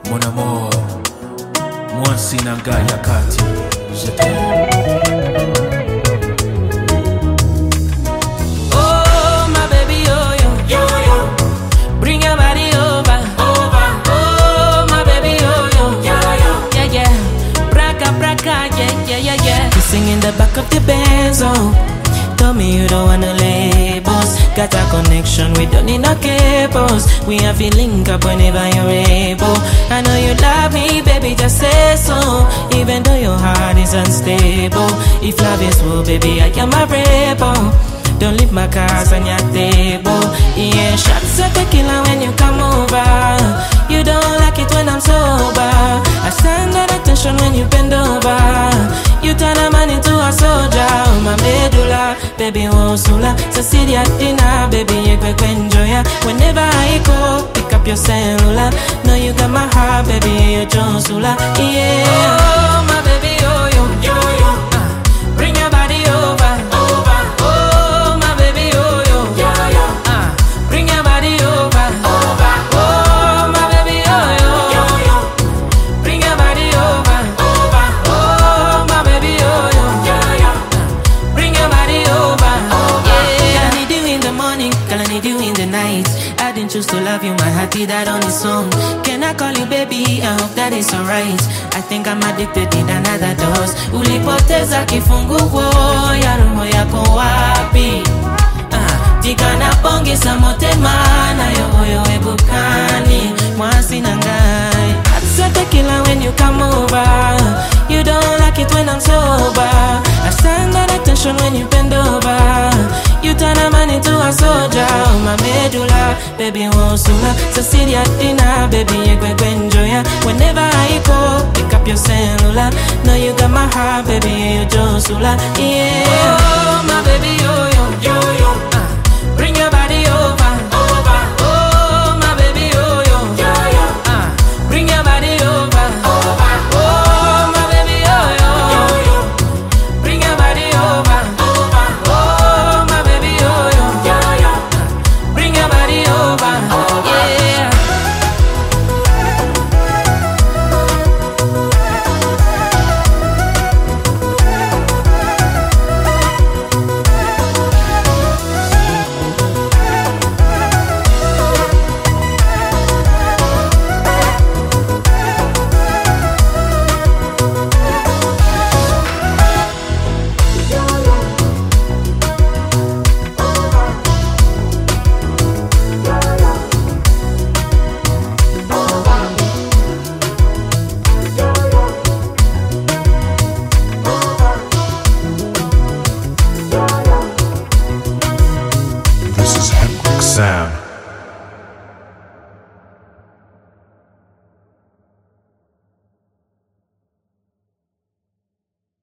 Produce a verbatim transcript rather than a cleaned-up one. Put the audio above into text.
Mon amour, moi si nanga yakati, je t'aime. Oh my baby, yo yo, yo yo, bring your body over, over. Oh my baby, yo yo, yo yo, yeah yeah, braka braka, yeah yeah yeah yeah. Kissing in the back of the Benz, oh. Tell me you don't wanna labels. Got a connection, we don't need no cables. We have to link up whenever you're able. I know you love me, baby, just say so. Even though your heart is unstable. If love is real, baby, I am a rebel. Don't leave my cards on your table. Yeah, shots of tequila when you come over. You don't like it when I'm sober. I stand at attention when you bend over. You turn a man into a soldier. Oh, my medulla, baby, wosula. Cecilia dinner, baby, you quick enjoy ya. Whenever I go, pick up your cellular. Know you got my heart, baby, you're Josula. Yeah. Oh, my baby, yo yo, yo yo. Uh, bring your body over, over. Oh, my baby, yo yo, yo yo. Uh, bring your body over, over. Oh, my baby, yo yo, yo yo. Bring your body over, over. Oh, my baby, yo yo, yo yo. Uh, bring your body over, over. Yeah. Girl, I need you in the morning, girl, I need you in the night. I didn't choose to love you, my heart did that on its own. Can I call you baby? I hope that it's alright. I think I'm addicted in another dose. Ulipoteza kifunguo ya roho yako wapi? Ah, tikana pongeza motema na yoyo ebukani mwasi nangai. I swear tequila when you come over. You don't like it when I'm sober. I stand at attention when you bend over. You turn a man into a soldier. Oh, my medulla, baby, wosula. Cecilia dinner, baby, you quick enjoy ya. Whenever I go, pick up your cellular. Know you got my heart, baby, you're Josula. Yeah. Oh, my baby, yo yo, yo yo. Uh, bring your body over, over. Oh, my baby, yo yo, yo yo. Uh, bring your body over, over. Oh, my baby, yo yo, yo yo. Bring your body over, over. Oh, my baby, yo yo, yo yo. Uh, bring your body over, over. Yeah. This is Hendrix Sound.